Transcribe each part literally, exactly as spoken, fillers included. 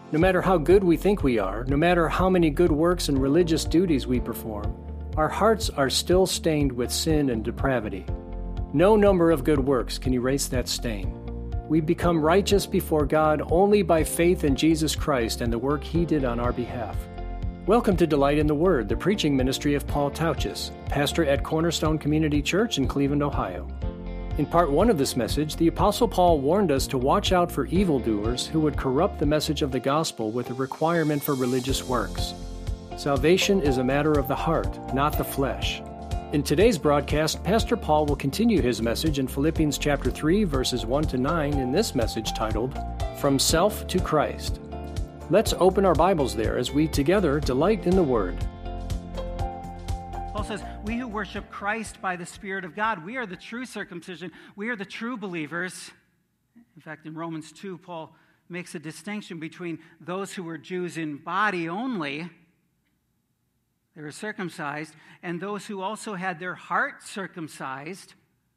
No matter how good we think we are, no matter how many good works and religious duties we perform, our hearts are still stained with sin and depravity. No number of good works can erase that stain. We become righteous before God only by faith in Jesus Christ and the work He did on our behalf. Welcome to Delight in the Word, the preaching ministry of Paul Tauchis, pastor at Cornerstone Community Church in Cleveland, Ohio. In part one of this message, the Apostle Paul warned us to watch out for evildoers who would corrupt the message of the gospel with a requirement for religious works. Salvation is a matter of the heart, not the flesh. In today's broadcast, Pastor Paul will continue his message in Philippians chapter three, verses one to nine in this message titled, From Self to Christ. Let's open our Bibles there as we together delight in the Word. Paul says, we who worship Christ by the Spirit of God, we are the true circumcision. We are the true believers. In fact, in Romans two, Paul makes a distinction between those who were Jews in body only, they were circumcised, and those who also had their heart circumcised.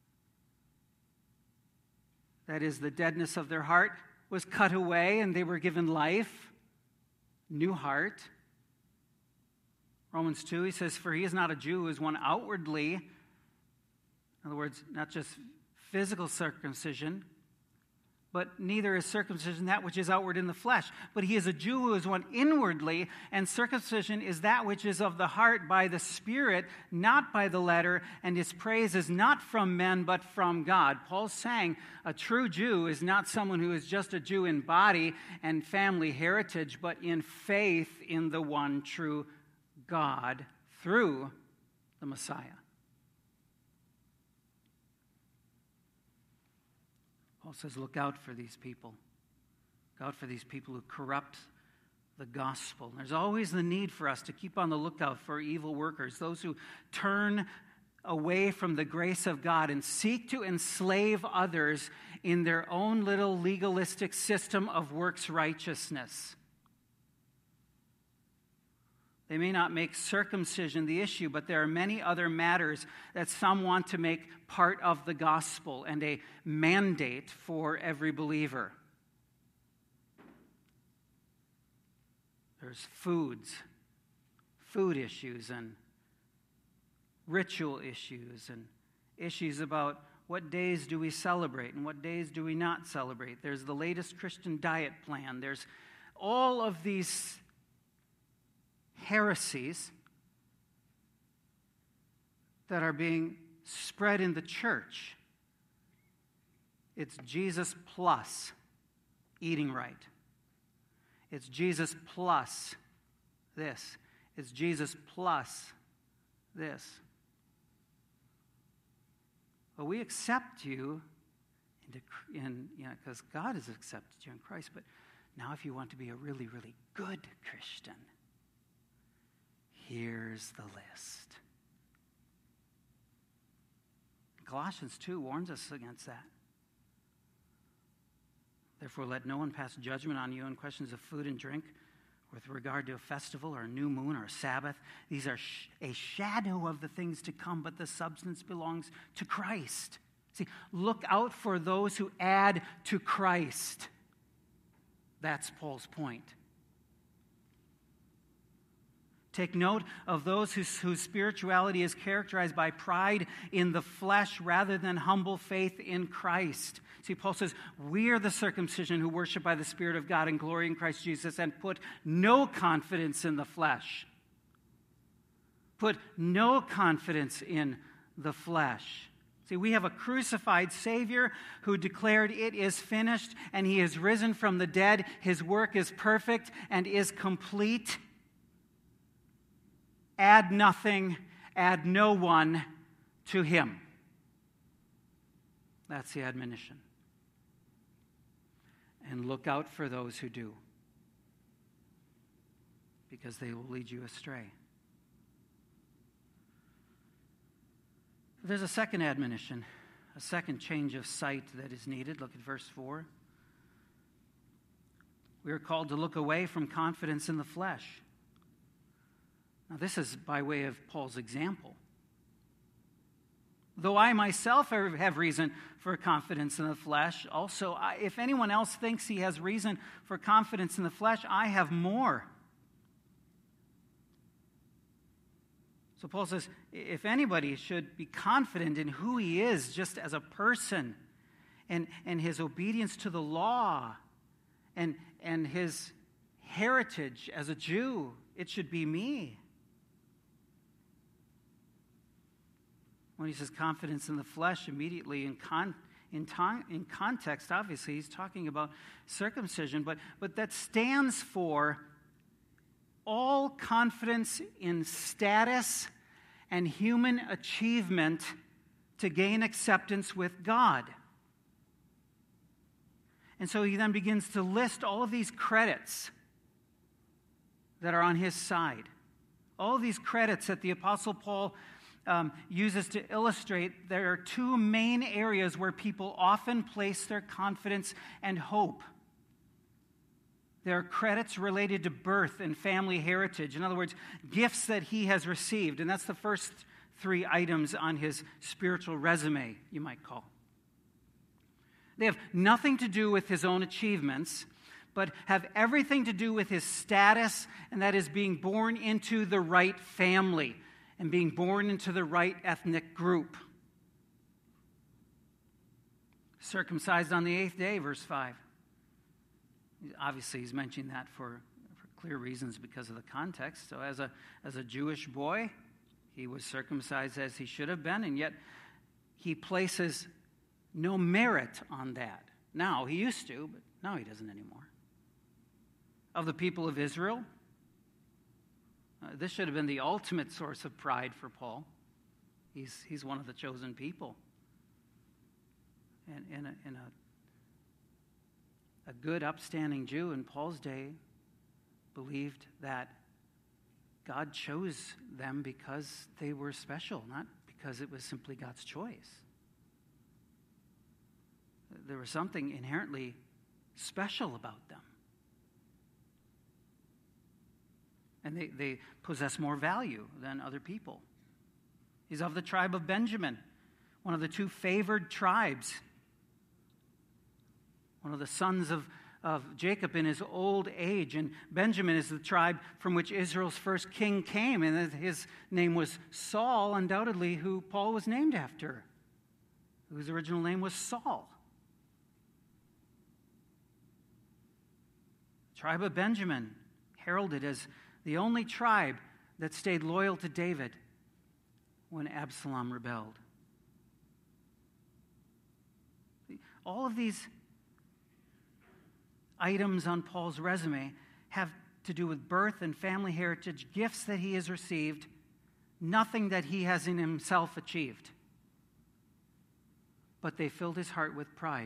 That is, the deadness of their heart was cut away and they were given life, new heart. Romans two, he says, for he is not a Jew who is one outwardly. In other words, not just physical circumcision, but neither is circumcision that which is outward in the flesh. But he is a Jew who is one inwardly, and circumcision is that which is of the heart by the Spirit, not by the letter, and his praise is not from men, but from God. Paul's saying a true Jew is not someone who is just a Jew in body and family heritage, but in faith in the one true God through the Messiah. Paul says, look out for these people. Look out for these people who corrupt the gospel. There's always the need for us to keep on the lookout for evil workers, those who turn away from the grace of God and seek to enslave others in their own little legalistic system of works righteousness. They may not make circumcision the issue, but there are many other matters that some want to make part of the gospel and a mandate for every believer. There's foods, food issues and ritual issues and issues about what days do we celebrate and what days do we not celebrate. There's the latest Christian diet plan. There's all of these heresies that are being spread in the church. It's Jesus plus eating right. It's Jesus plus this. It's Jesus plus this. Well, we accept you into, in, you know, because God has accepted you in Christ. But now, if you want to be a really, really good Christian, here's the list. Colossians two warns us against that. Therefore, let no one pass judgment on you in questions of food and drink, with regard to a festival or a new moon or a Sabbath. These are sh- a shadow of the things to come, but the substance belongs to Christ. See, look out for those who add to Christ. That's Paul's point. Take note of those whose, whose spirituality is characterized by pride in the flesh rather than humble faith in Christ. See, Paul says, we are the circumcision who worship by the Spirit of God and glory in Christ Jesus and put no confidence in the flesh. Put no confidence in the flesh. See, we have a crucified Savior who declared it is finished, and He is risen from the dead. His work is perfect and is complete. Add nothing, add no one to Him. That's the admonition. And look out for those who do, because they will lead you astray. There's a second admonition, a second change of sight that is needed. Look at verse four. We are called to look away from confidence in the flesh. Now, this is by way of Paul's example. Though I myself have reason for confidence in the flesh, also, I, if anyone else thinks he has reason for confidence in the flesh, I have more. So Paul says, if anybody should be confident in who he is just as a person, and, and his obedience to the law, and, and his heritage as a Jew, it should be me. When he says confidence in the flesh, immediately in con, in, ton, in context, obviously, he's talking about circumcision, but, but that stands for all confidence in status and human achievement to gain acceptance with God. And so he then begins to list all of these credits that are on his side. All of these credits that the Apostle Paul um, uses to illustrate there are two main areas where people often place their confidence and hope. There are credits related to birth and family heritage. In other words, gifts that he has received. And that's the first three items on his spiritual resume, you might call. They have nothing to do with his own achievements, but have everything to do with his status, and that is being born into the right family and being born into the right ethnic group. Circumcised on the eighth day, verse five. Obviously, he's mentioning that for, for clear reasons because of the context. So as a, as a Jewish boy, he was circumcised as he should have been, and yet he places no merit on that. Now, he used to, but now he doesn't anymore. Of the people of Israel, uh, this should have been the ultimate source of pride for Paul. He's, he's one of the chosen people. And in a, in a A good, upstanding Jew in Paul's day believed that God chose them because they were special, not because it was simply God's choice. There was something inherently special about them. And they, they possess more value than other people. He's of the tribe of Benjamin, one of the two favored tribes. One of the sons of, of Jacob in his old age. And Benjamin is the tribe from which Israel's first king came. And his name was Saul, undoubtedly, who Paul was named after, whose original name was Saul. The tribe of Benjamin, heralded as the only tribe that stayed loyal to David when Absalom rebelled. All of these items on Paul's resume have to do with birth and family heritage, gifts that he has received, nothing that he has in himself achieved. But they filled his heart with pride.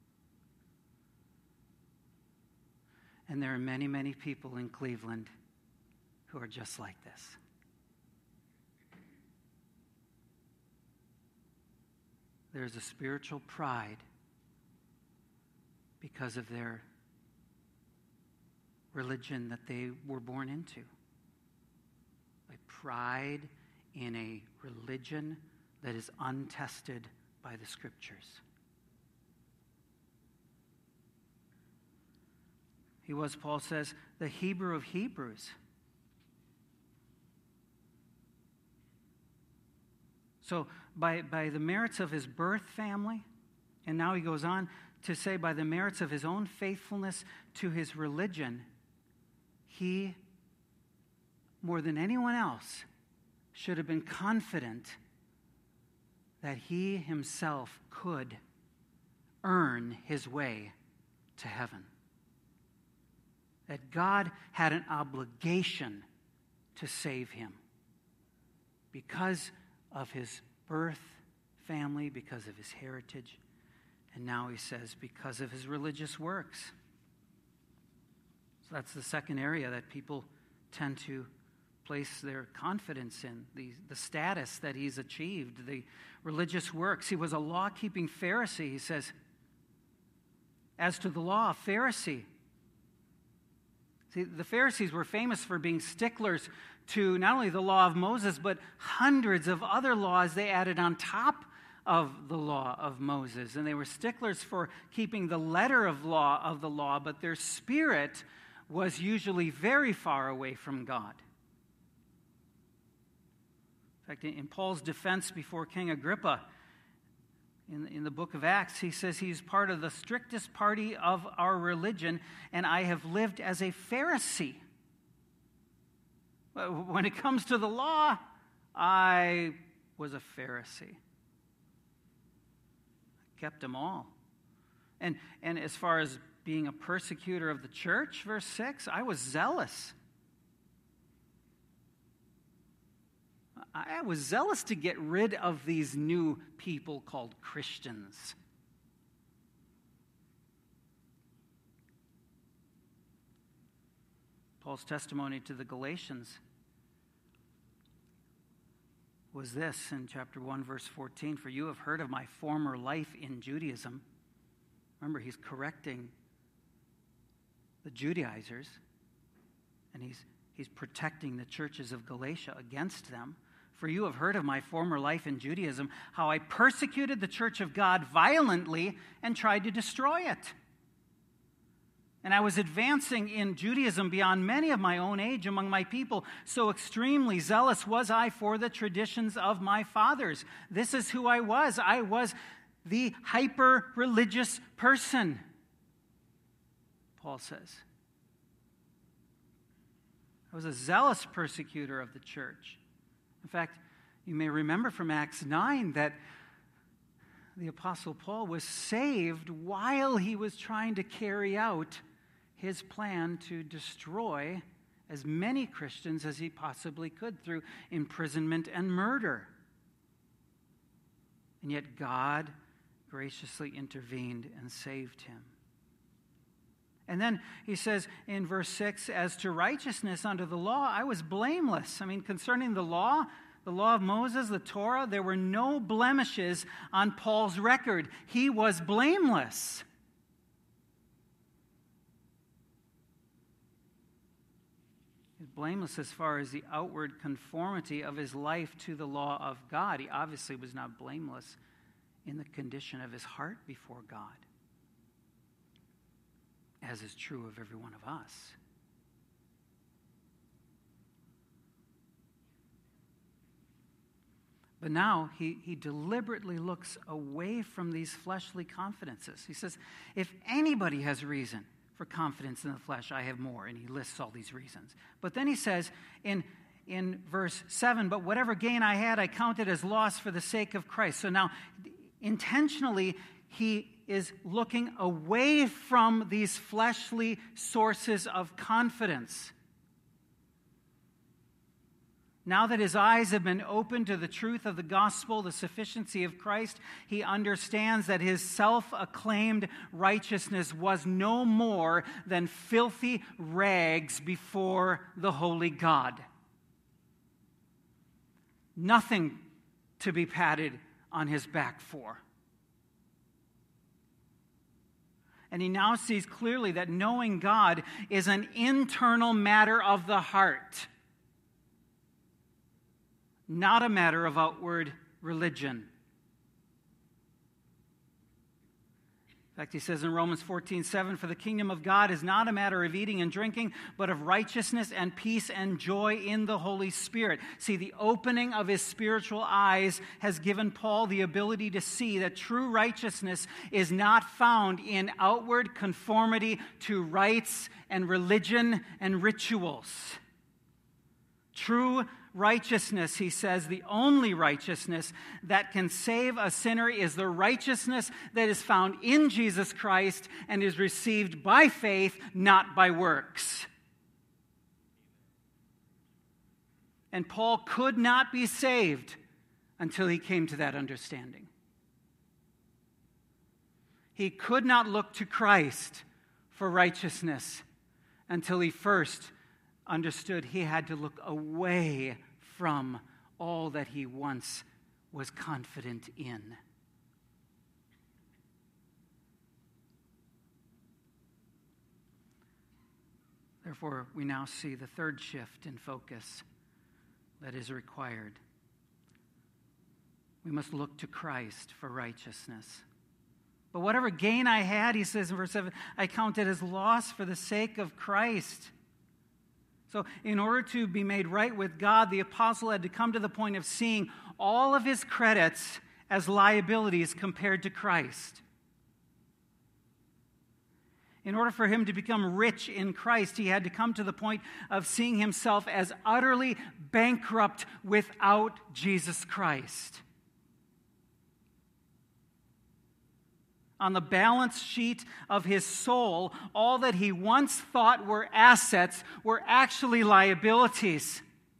And there are many, many people in Cleveland who are just like this. There's a spiritual pride because of their religion that they were born into. A pride in a religion that is untested by the Scriptures. He was, Paul says, the Hebrew of Hebrews. So by, by the merits of his birth family, and now he goes on to say by the merits of his own faithfulness to his religion, he, more than anyone else, should have been confident that he himself could earn his way to heaven. That God had an obligation to save him because of his birth family, because of his heritage, and now he says because of his religious works. So that's the second area that people tend to place their confidence in, the, the status that he's achieved, the religious works. He was a law-keeping Pharisee, he says. As to the law, a Pharisee. See, the Pharisees were famous for being sticklers to not only the law of Moses, but hundreds of other laws they added on top of the law of Moses, and they were sticklers for keeping the letter of law of the law, but their spirit was usually very far away from God. In fact, in Paul's defense before King Agrippa, in, in the book of Acts, he says he's part of the strictest party of our religion, and I have lived as a Pharisee. When it comes to the law, I was a Pharisee. I kept them all. And, and as far as being a persecutor of the church, verse six, I was zealous. I was zealous to get rid of these new people called Christians. Paul's testimony to the Galatians was this in chapter one, verse fourteen. For you have heard of my former life in Judaism. Remember, he's correcting the Judaizers, and he's, he's protecting the churches of Galatia against them. For you have heard of my former life in Judaism, how I persecuted the church of God violently and tried to destroy it. And I was advancing in Judaism beyond many of my own age among my people. So extremely zealous was I for the traditions of my fathers. This is who I was. I was the hyper-religious person, Paul says. I was a zealous persecutor of the church. In fact, you may remember from Acts nine that the Apostle Paul was saved while he was trying to carry out his plan to destroy as many Christians as he possibly could through imprisonment and murder. And yet God graciously intervened and saved him. And then he says in verse six, as to righteousness under the law, I was blameless. I mean, concerning the law, the law of Moses, the Torah, there were no blemishes on Paul's record. He was blameless. He's blameless as far as the outward conformity of his life to the law of God. He obviously was not blameless in the condition of his heart before God, as is true of every one of us. But now he, he deliberately looks away from these fleshly confidences. He says, if anybody has reason for confidence in the flesh, I have more. And he lists all these reasons. But then he says in, in verse seven, but whatever gain I had, I counted as loss for the sake of Christ. So now, intentionally, he is looking away from these fleshly sources of confidence. Now that his eyes have been opened to the truth of the gospel, the sufficiency of Christ, he understands that his self-acclaimed righteousness was no more than filthy rags before the holy God. Nothing to be patted on his back for. And he now sees clearly that knowing God is an internal matter of the heart, not a matter of outward religion. In fact, he says in Romans fourteen seven, for the kingdom of God is not a matter of eating and drinking, but of righteousness and peace and joy in the Holy Spirit. See, the opening of his spiritual eyes has given Paul the ability to see that true righteousness is not found in outward conformity to rites and religion and rituals. True righteousness, he says, the only righteousness that can save a sinner is the righteousness that is found in Jesus Christ and is received by faith, not by works. And Paul could not be saved until he came to that understanding. He could not look to Christ for righteousness until he first understood he had to look away from all that he once was confident in. Therefore, we now see the third shift in focus that is required. We must look to Christ for righteousness. But whatever gain I had, he says in verse seven, I count it as loss for the sake of Christ. So in order to be made right with God, the apostle had to come to the point of seeing all of his credits as liabilities compared to Christ. In order for him to become rich in Christ, he had to come to the point of seeing himself as utterly bankrupt without Jesus Christ. On the balance sheet of his soul, all that he once thought were assets were actually liabilities.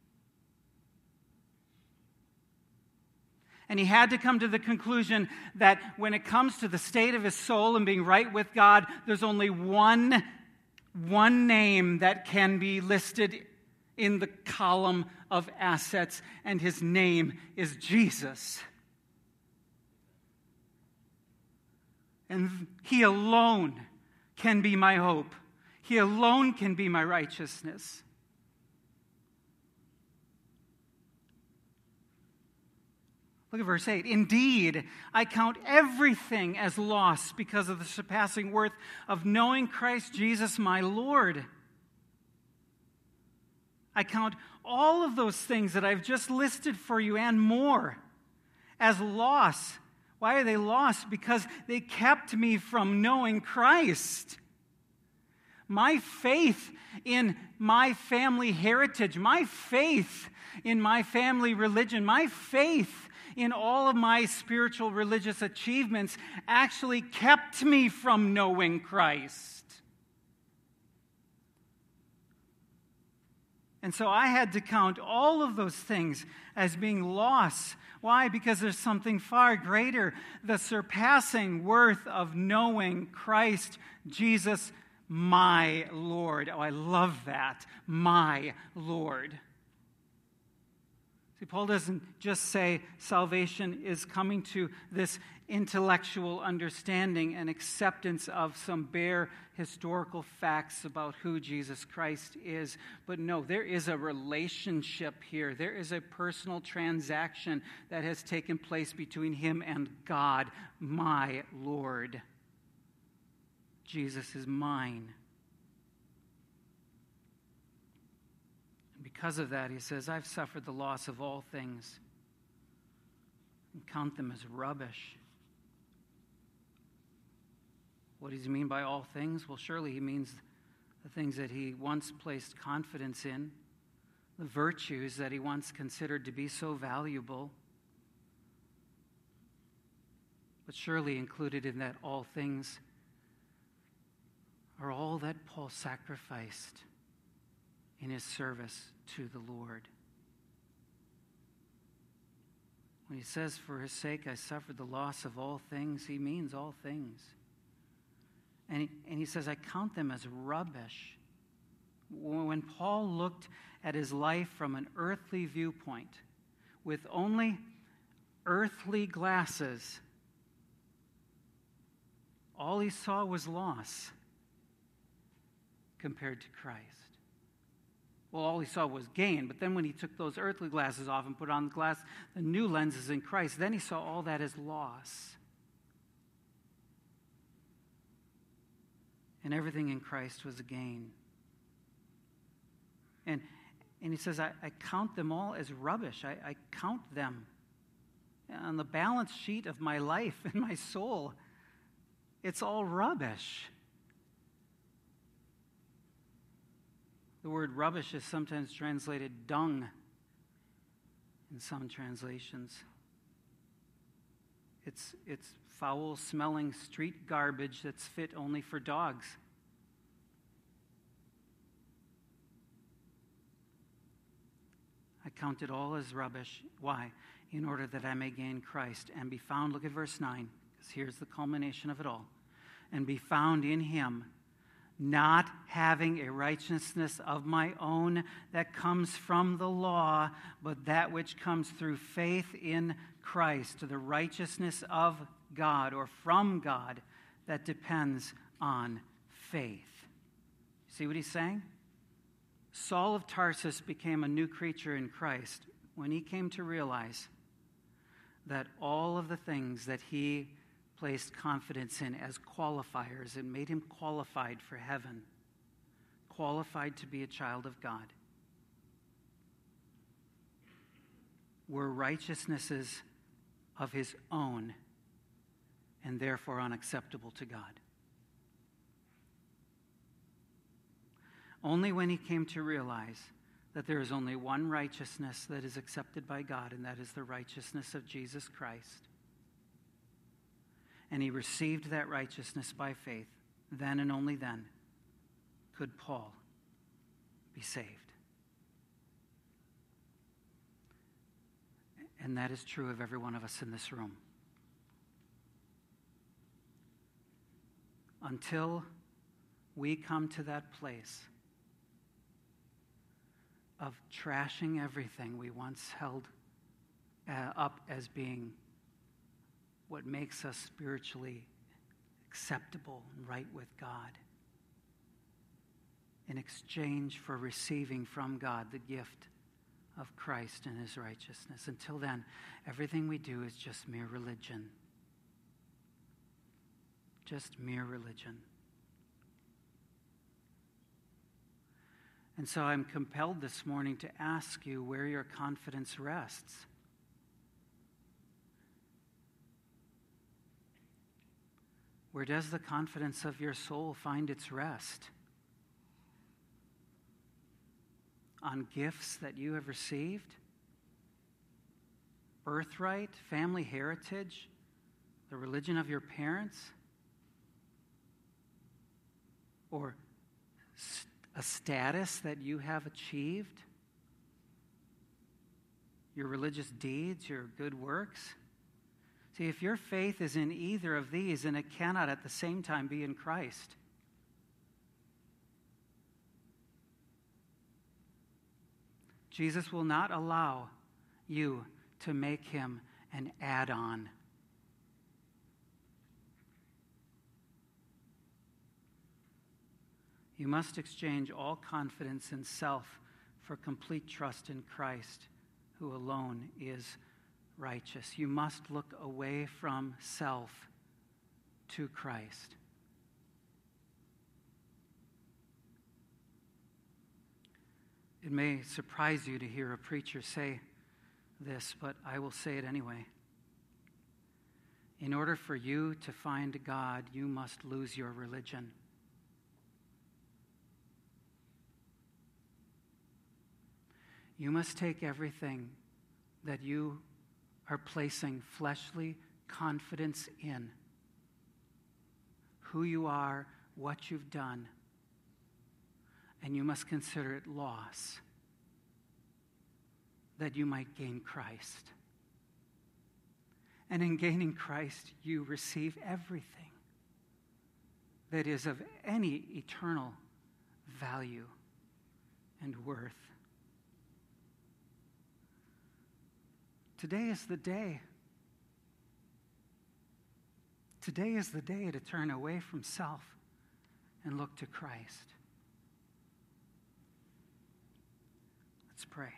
And he had to come to the conclusion that when it comes to the state of his soul and being right with God, there's only one, one name that can be listed in the column of assets, and his name is Jesus. And he alone can be my hope. He alone can be my righteousness. Look at verse eight. Indeed, I count everything as loss because of the surpassing worth of knowing Christ Jesus my Lord. I count all of those things that I've just listed for you and more as loss. Why are they lost? Because they kept me from knowing Christ. My faith in my family heritage, my faith in my family religion, my faith in all of my spiritual religious achievements actually kept me from knowing Christ. And so I had to count all of those things as being loss. Why? Because there's something far greater, the surpassing worth of knowing Christ Jesus, my Lord. Oh, I love that. My Lord. See, Paul doesn't just say salvation is coming to this intellectual understanding and acceptance of some bare historical facts about who Jesus Christ is. But no, there is a relationship here. There is a personal transaction that has taken place between him and God, my Lord. Jesus is mine. And because of that, he says, I've suffered the loss of all things and count them as rubbish. What does he mean by all things? Well, surely he means the things that he once placed confidence in, the virtues that he once considered to be so valuable. But surely included in that all things are all that Paul sacrificed in his service to the Lord. When he says, for his sake I suffered the loss of all things, he means all things. And he, and he says, I count them as rubbish. When Paul looked at his life from an earthly viewpoint, with only earthly glasses, all he saw was loss compared to Christ. Well, all he saw was gain, but then when he took those earthly glasses off and put on the glass, the new lenses in Christ, then he saw all that as loss. And everything in Christ was a gain. And, and he says, I, I count them all as rubbish. I, I count them on the balance sheet of my life and my soul. It's all rubbish. The word rubbish is sometimes translated dung in some translations. It's, it's foul-smelling street garbage that's fit only for dogs. I count it all as rubbish. Why? In order that I may gain Christ and be found, look at verse nine, because here's the culmination of it all, and be found in him, not having a righteousness of my own that comes from the law, but that which comes through faith in Christ, the righteousness of God or from God that depends on faith. See what he's saying? Saul of Tarsus became a new creature in Christ when he came to realize that all of the things that he placed confidence in as qualifiers and made him qualified for heaven, qualified to be a child of God, were righteousnesses of his own and therefore unacceptable to God. Only when he came to realize that there is only one righteousness that is accepted by God, and that is the righteousness of Jesus Christ, and he received that righteousness by faith, then and only then could Paul be saved. And that is true of every one of us in this room. Until we come to that place of trashing everything we once held uh, up as being what makes us spiritually acceptable and right with God, in exchange for receiving from God the gift of Christ and his righteousness. Until then, everything we do is just mere religion. Just mere religion. And so I'm compelled this morning to ask you where your confidence rests. Where does the confidence of your soul find its rest? On gifts that you have received? Birthright, family heritage, the religion of your parents? Or st- a status that you have achieved? Your religious deeds, your good works? See, if your faith is in either of these, then it cannot at the same time be in Christ. Jesus will not allow you to make him an add-on. You must exchange all confidence in self for complete trust in Christ, who alone is righteous. You must look away from self to Christ. It may surprise you to hear a preacher say this, but I will say it anyway. In order for you to find God, you must lose your religion. You must take everything that you are placing fleshly confidence in, who you are, what you've done, and you must consider it loss that you might gain Christ. And in gaining Christ, you receive everything that is of any eternal value and worth. Today is the day. Today is the day to turn away from self and look to Christ. Let's pray.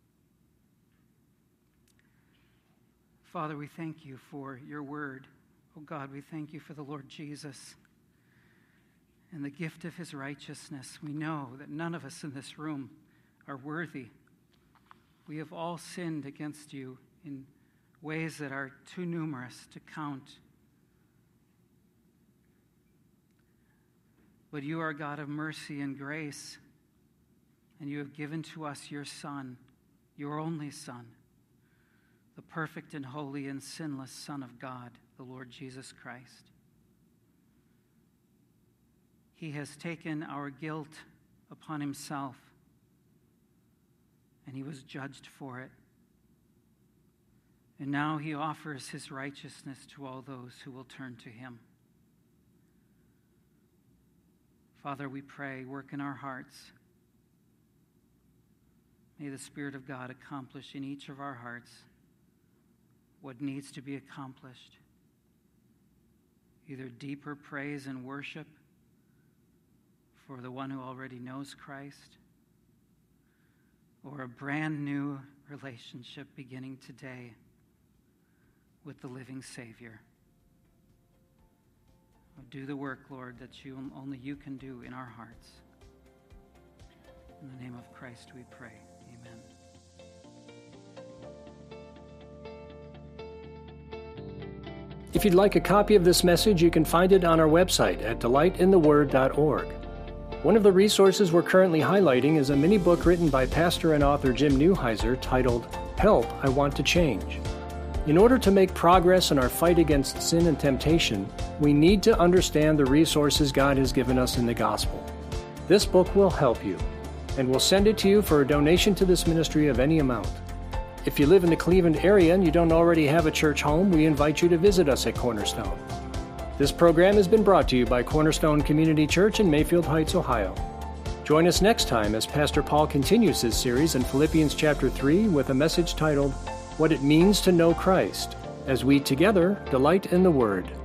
Father, we thank you for your word. Oh God, we thank you for the Lord Jesus and the gift of his righteousness. We know that none of us in this room are worthy. We have all sinned against you in ways that are too numerous to count. But you are God of mercy and grace, and you have given to us your Son, your only Son, the perfect and holy and sinless Son of God, the Lord Jesus Christ. He has taken our guilt upon himself, and he was judged for it. And now he offers his righteousness to all those who will turn to him. Father, we pray, work in our hearts. May the Spirit of God accomplish in each of our hearts what needs to be accomplished. Either deeper praise and worship for the one who already knows Christ, or a brand new relationship beginning today with the living Savior. Do the work, Lord, that you only you can do in our hearts. In the name of Christ we pray. Amen. If you'd like a copy of this message, you can find it on our website at delight in the word dot org. One of the resources we're currently highlighting is a mini book written by pastor and author Jim Neuheiser titled, Help, I Want to Change. In order to make progress in our fight against sin and temptation, we need to understand the resources God has given us in the gospel. This book will help you, and we'll send it to you for a donation to this ministry of any amount. If you live in the Cleveland area and you don't already have a church home, we invite you to visit us at Cornerstone. This program has been brought to you by Cornerstone Community Church in Mayfield Heights, Ohio. Join us next time as Pastor Paul continues his series in Philippians chapter three with a message titled, What It Means to Know Christ, as we together delight in the Word.